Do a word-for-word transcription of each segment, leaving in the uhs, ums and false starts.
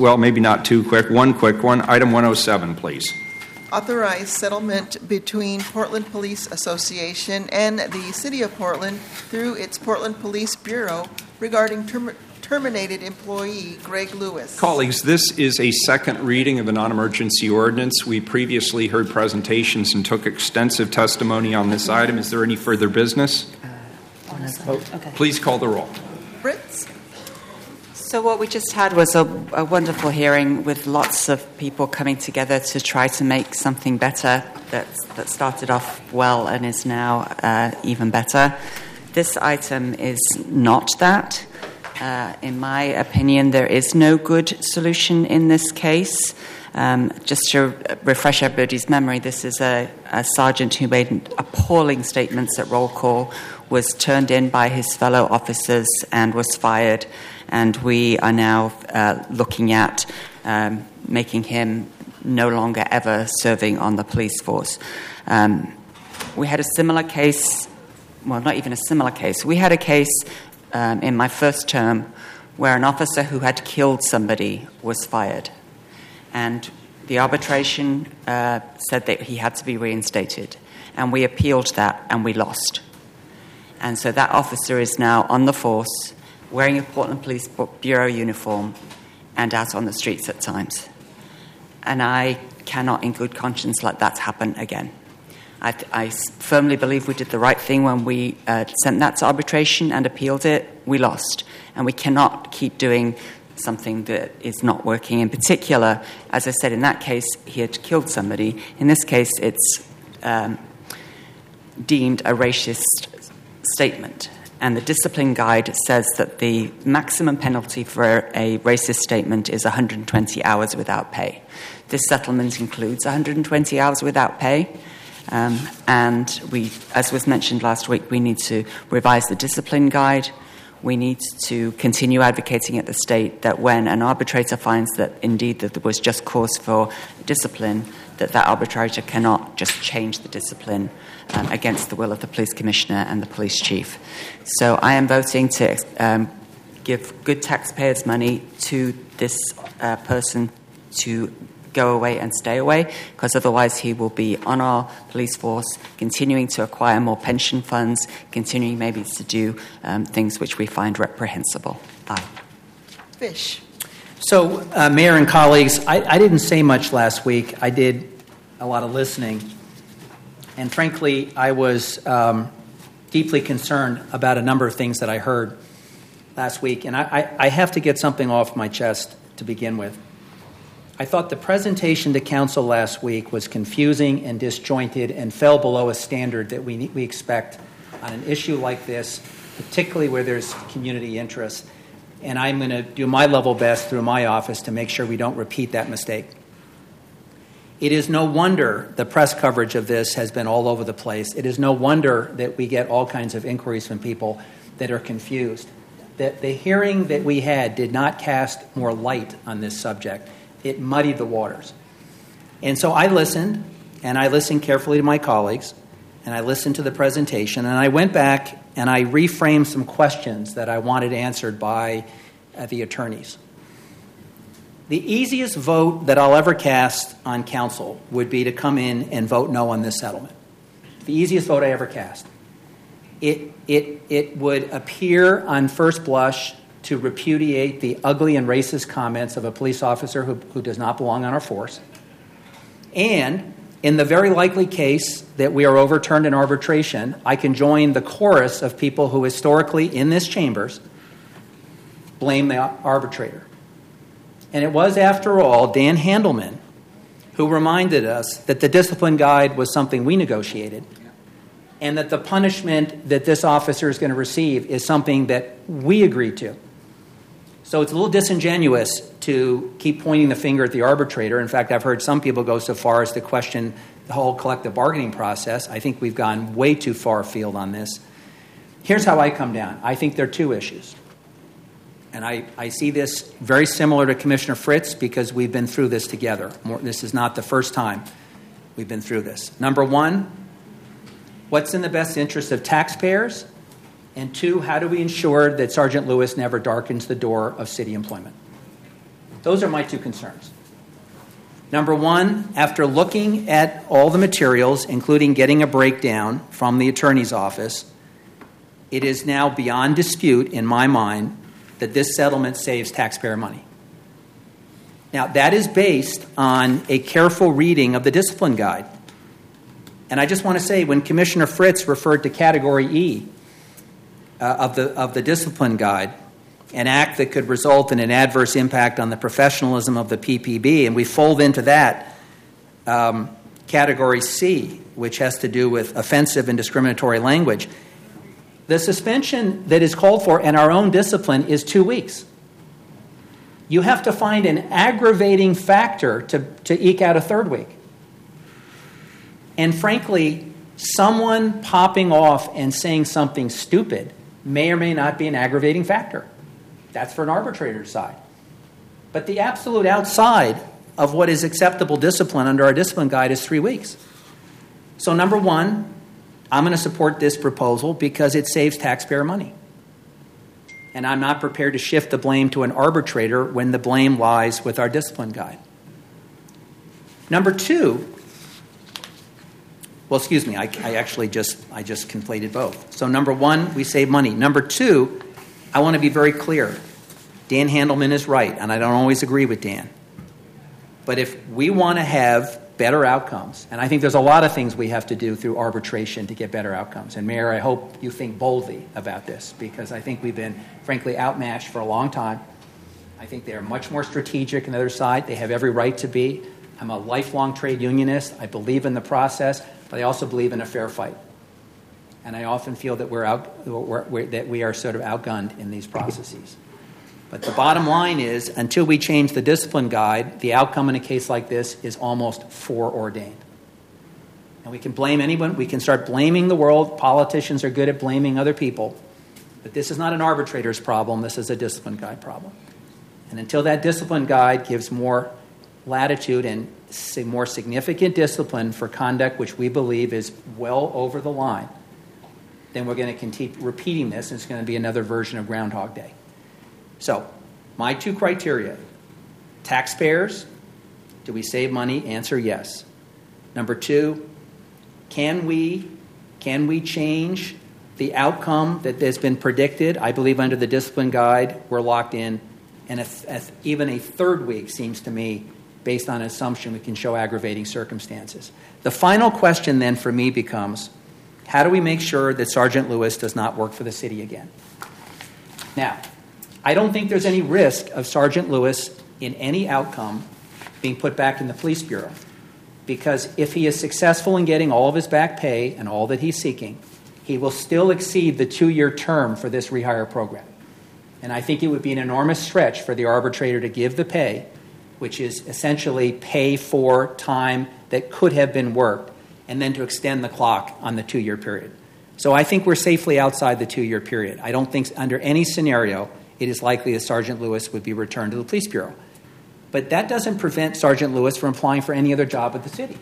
well, maybe not two quick, one quick one. Item one oh seven, please. Authorize settlement between Portland Police Association and the City of Portland through its Portland Police Bureau regarding term- terminated employee Greg Lewis. Colleagues, this is a second reading of a non-emergency ordinance. We previously heard presentations and took extensive testimony on this item. Is there any further business? Uh, okay. Please call the roll. Fritz? So what we just had was a, a wonderful hearing with lots of people coming together to try to make something better that, that started off well and is now uh, even better. This item is not that. Uh, in my opinion, there is no good solution in this case. Um, just to refresh everybody's memory, this is a, a sergeant who made appalling statements at roll call, was turned in by his fellow officers and was fired. And we are now uh, looking at um, making him no longer ever serving on the police force. Um, we had a similar case, well, not even a similar case. We had a case um, in my first term where an officer who had killed somebody was fired. And the arbitration uh, said that he had to be reinstated. And we appealed that, and we lost. And so that officer is now on the force, wearing a Portland Police Bureau uniform and out on the streets at times. And I cannot in good conscience let that happen again. I, I firmly believe we did the right thing when we uh, sent that to arbitration and appealed it. We lost. And we cannot keep doing something that is not working. In particular, as I said, in that case, he had killed somebody. In this case, it's um, deemed a racist statement. And the discipline guide says that the maximum penalty for a racist statement is one hundred twenty hours without pay. This settlement includes one hundred twenty hours without pay. Um, and we, as was mentioned last week, we need to revise the discipline guide. We need to continue advocating at the state that when an arbitrator finds that indeed that there was just cause for discipline, that that arbitrator cannot just change the discipline um, against the will of the police commissioner and the police chief. So I am voting to um, give good taxpayers' money to this uh, person to go away and stay away, because otherwise he will be on our police force, continuing to acquire more pension funds, continuing maybe to do um, things which we find reprehensible. Aye. Fish. So, uh, Mayor and colleagues, I, I didn't say much last week. I did a lot of listening. And frankly, I was um, deeply concerned about a number of things that I heard last week. And I, I, I have to get something off my chest to begin with. I thought the presentation to council last week was confusing and disjointed and fell below a standard that we we expect on an issue like this, particularly where there's community interest. And I'm going to do my level best through my office to make sure we don't repeat that mistake. It is no wonder the press coverage of this has been all over the place. It is no wonder that we get all kinds of inquiries from people that are confused. That the hearing that we had did not cast more light on this subject. It muddied the waters. And so I listened, and I listened carefully to my colleagues, and I listened to the presentation, and I went back and I reframed some questions that I wanted answered by uh, the attorneys. The easiest vote that I'll ever cast on council would be to come in and vote no on this settlement. The easiest vote I ever cast. It, it, it would appear on first blush to repudiate the ugly and racist comments of a police officer who, who does not belong on our force. And in the very likely case that we are overturned in arbitration, I can join the chorus of people who historically in this chambers blame the arbitrator. And it was, after all, Dan Handelman who reminded us that the discipline guide was something we negotiated, and that the punishment that this officer is going to receive is something that we agreed to. So it's a little disingenuous to keep pointing the finger at the arbitrator. In fact, I've heard some people go so far as to question the whole collective bargaining process. I think we've gone way too far afield on this. Here's how I come down. I think there are two issues. And I, I see this very similar to Commissioner Fritz because we've been through this together. More, this is not the first time we've been through this. Number one, what's in the best interest of taxpayers? And two, how do we ensure that Sergeant Lewis never darkens the door of city employment? Those are my two concerns. Number one, after looking at all the materials, including getting a breakdown from the attorney's office, it is now beyond dispute in my mind that this settlement saves taxpayer money. Now, that is based on a careful reading of the discipline guide. And I just want to say, when Commissioner Fritz referred to Category E uh, of the of the discipline guide, an act that could result in an adverse impact on the professionalism of the P P B, and we fold into that um, Category C, which has to do with offensive and discriminatory language. The suspension that is called for in our own discipline is two weeks. You have to find an aggravating factor to, to eke out a third week. And frankly, someone popping off and saying something stupid may or may not be an aggravating factor. That's for an arbitrator to decide. But the absolute outside of what is acceptable discipline under our discipline guide is three weeks. So number one, I'm going to support this proposal because it saves taxpayer money. And I'm not prepared to shift the blame to an arbitrator when the blame lies with our discipline guide. Number two, well, excuse me, I, I actually just I just conflated both. So number one, we save money. Number two, I want to be very clear. Dan Handelman is right, and I don't always agree with Dan. But if we want to have better outcomes, and I think there's a lot of things we have to do through arbitration to get better outcomes. And Mayor, I hope you think boldly about this, because I think we've been, frankly, outmatched for a long time. I think they are much more strategic on the other side. They have every right to be. I'm a lifelong trade unionist. I believe in the process, but I also believe in a fair fight. And I often feel that we're out, we're, we're, that we are sort of outgunned in these processes. But the bottom line is, until we change the discipline guide, the outcome in a case like this is almost foreordained. And we can blame anyone. We can start blaming the world. Politicians are good at blaming other people. But this is not an arbitrator's problem. This is a discipline guide problem. And until that discipline guide gives more latitude and more significant discipline for conduct which we believe is well over the line, then we're going to keep repeating this, and it's going to be another version of Groundhog Day. So, my two criteria: taxpayers, do we save money? Answer yes. Number two, can we can we change the outcome that has been predicted? I believe under the discipline guide, we're locked in, and if, if even a third week seems to me, based on an assumption we can show aggravating circumstances. The final question then for me becomes, how do we make sure that Sergeant Lewis does not work for the city again? Now, I don't think there's any risk of Sergeant Lewis in any outcome being put back in the police bureau, because if he is successful in getting all of his back pay and all that he's seeking, he will still exceed the two-year term for this rehire program. And I think it would be an enormous stretch for the arbitrator to give the pay, which is essentially pay for time that could have been worked, and then to extend the clock on the two-year period. So I think we're safely outside the two-year period. I don't think under any scenario it is likely that Sergeant Lewis would be returned to the police bureau. But that doesn't prevent Sergeant Lewis from applying for any other job at the city.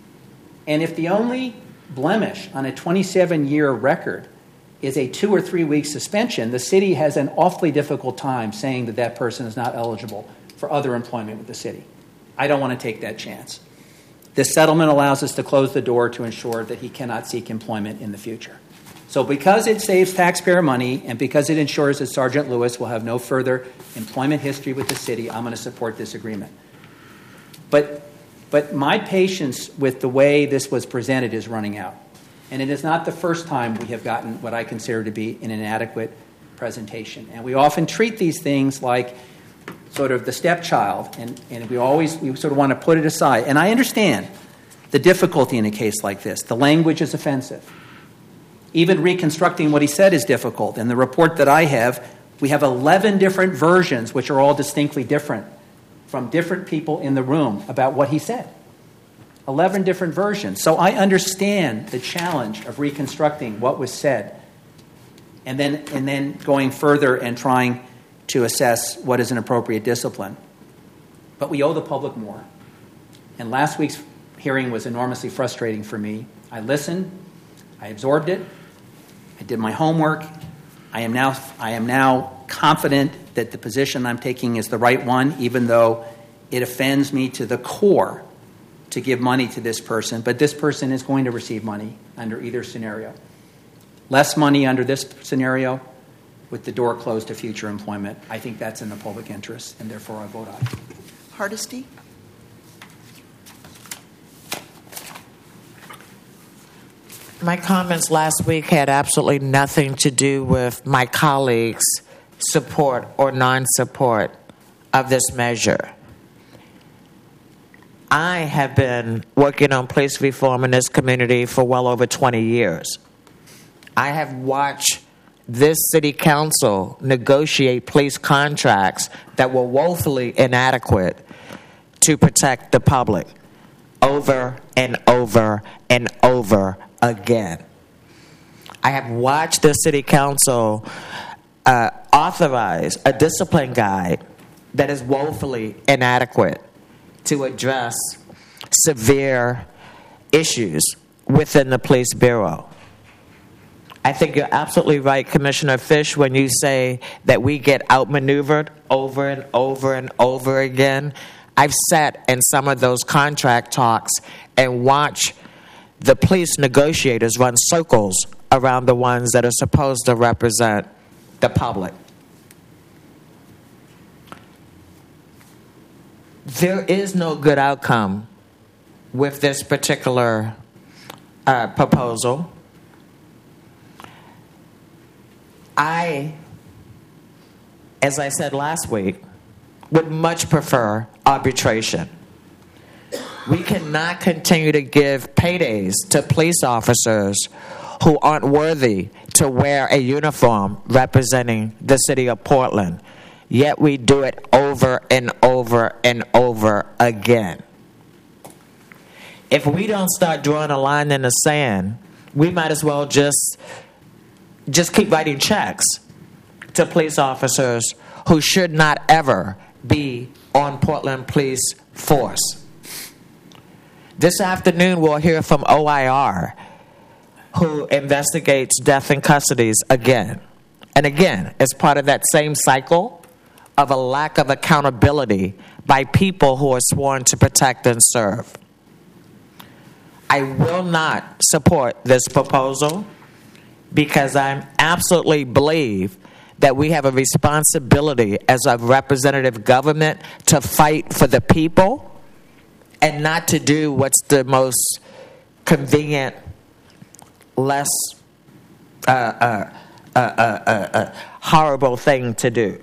And if the only blemish on a twenty-seven-year record is a two- or three-week suspension, the city has an awfully difficult time saying that that person is not eligible for other employment with the city. I don't want to take that chance. This settlement allows us to close the door to ensure that he cannot seek employment in the future. So because it saves taxpayer money and because it ensures that Sergeant Lewis will have no further employment history with the city, I'm going to support this agreement. But, but my patience with the way this was presented is running out. And it is not the first time we have gotten what I consider to be an inadequate presentation. And we often treat these things like sort of the stepchild, and, and we always we sort of want to put it aside. And I understand the difficulty in a case like this. The language is offensive. Even reconstructing what he said is difficult. In the report that I have, we have eleven different versions, which are all distinctly different, from different people in the room about what he said. eleven different versions. So I understand the challenge of reconstructing what was said and then and then going further and trying to assess what is an appropriate discipline. But we owe the public more. And last week's hearing was enormously frustrating for me. I listened. I absorbed it. I did my homework. I am now I am now confident that the position I'm taking is the right one, even though it offends me to the core to give money to this person, but this person is going to receive money under either scenario. Less money under this scenario with the door closed to future employment. I think that's in the public interest, and therefore I vote aye. Hardesty? My comments last week had absolutely nothing to do with my colleagues' support or non-support of this measure. I have been working on police reform in this community for well over twenty years. I have watched this city council negotiate police contracts that were woefully inadequate to protect the public over and over and over again. I have watched the city council uh, authorize a discipline guide that is woefully inadequate to address severe issues within the police bureau. I think you're absolutely right, Commissioner Fish, when you say that we get outmaneuvered over and over and over again. I've sat in some of those contract talks and watched the police negotiators run circles around the ones that are supposed to represent the public. There is no good outcome with this particular uh, proposal. I, as I said last week, would much prefer arbitration. We cannot continue to give paydays to police officers who aren't worthy to wear a uniform representing the city of Portland. Yet we do it over and over and over again. If we don't start drawing a line in the sand, we might as well just, just keep writing checks to police officers who should not ever be on Portland Police Force. This afternoon we'll hear from O I R, who investigates death in custodies again. And again, as part of that same cycle of a lack of accountability by people who are sworn to protect and serve. I will not support this proposal because I absolutely believe that we have a responsibility as a representative government to fight for the people and not to do what's the most convenient, less uh, uh, uh, uh, uh, uh, horrible thing to do.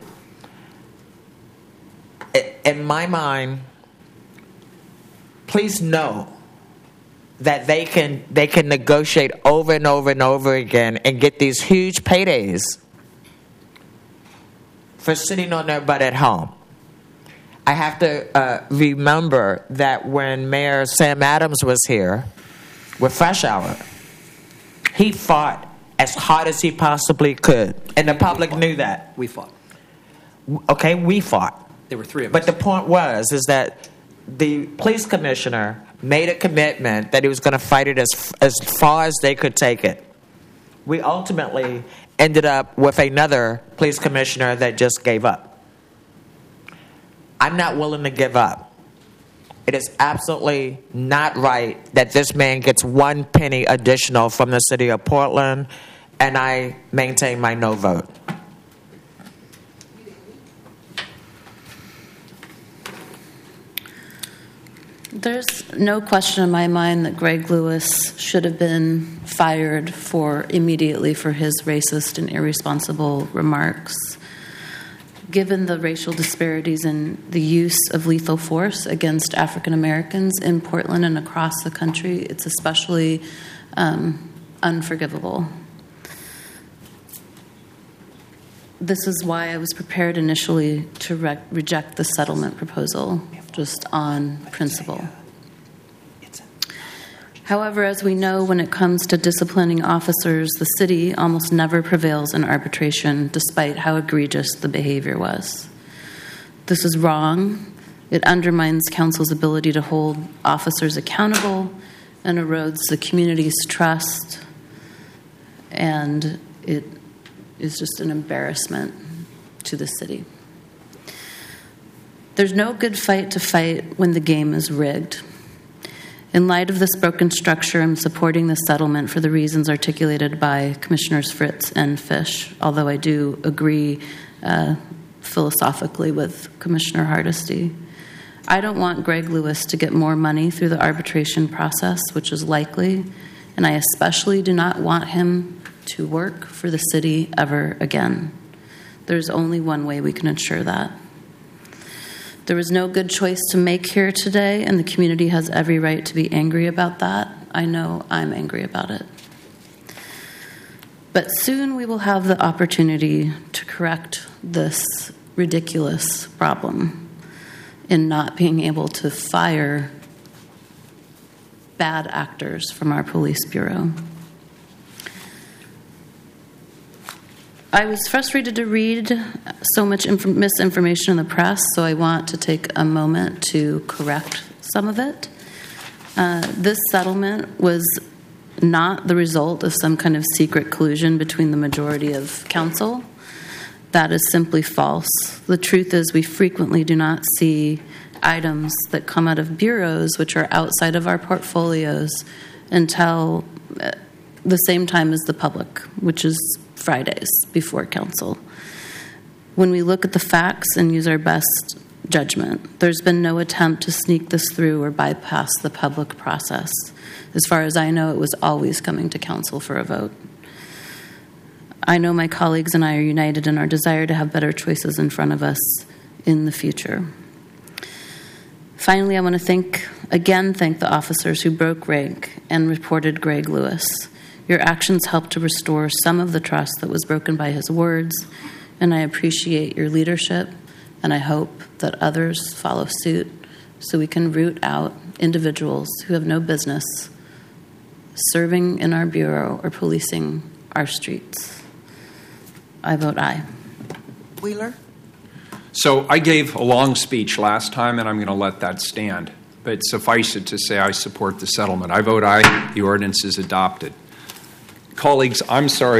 In my mind, please know that they can they can negotiate over and over and over again and get these huge paydays for sitting on their butt at home. I have to uh, remember that when Mayor Sam Adams was here with Fresh Hour, he fought as hard as he possibly could, and the public knew that. We fought. Okay, we fought. There were three of but us. But the point was is that the police commissioner made a commitment that he was going to fight it as as far as they could take it. We ultimately ended up with another police commissioner that just gave up. I'm not willing to give up. It is absolutely not right that this man gets one penny additional from the city of Portland, and I maintain my no vote. There's no question in my mind that Greg Lewis should have been fired for immediately for his racist and irresponsible remarks. Given the racial disparities in the use of lethal force against African Americans in Portland and across the country, it's especially um, unforgivable. This is why I was prepared initially to re- reject the settlement proposal, just on principle. However, as we know, when it comes to disciplining officers, the city almost never prevails in arbitration, despite how egregious the behavior was. This is wrong. It undermines council's ability to hold officers accountable and erodes the community's trust, and it is just an embarrassment to the city. There's no good fight to fight when the game is rigged. In light of this broken structure, I'm supporting the settlement for the reasons articulated by Commissioners Fritz and Fish, although I do agree uh, philosophically with Commissioner Hardesty. I don't want Greg Lewis to get more money through the arbitration process, which is likely, and I especially do not want him to work for the city ever again. There's only one way we can ensure that. There was no good choice to make here today, and the community has every right to be angry about that. I know I'm angry about it. But soon we will have the opportunity to correct this ridiculous problem in not being able to fire bad actors from our police bureau. I was frustrated to read so much inf- misinformation in the press, so I want to take a moment to correct some of it. Uh, this settlement was not the result of some kind of secret collusion between the majority of council. That is simply false. The truth is we frequently do not see items that come out of bureaus which are outside of our portfolios until the same time as the public, which is Fridays before council. When we look at the facts and use our best judgment, there's been no attempt to sneak this through or bypass the public process. As far as I know, it was always coming to council for a vote. I know my colleagues and I are united in our desire to have better choices in front of us in the future. Finally, I want to thank, again, thank the officers who broke rank and reported Greg Lewis. Your actions helped to restore some of the trust that was broken by his words, and I appreciate your leadership, and I hope that others follow suit so we can root out individuals who have no business serving in our bureau or policing our streets. I vote aye. Wheeler? So I gave a long speech last time, and I'm going to let that stand. But suffice it to say I support the settlement. I vote aye. The ordinance is adopted. Colleagues, I'm sorry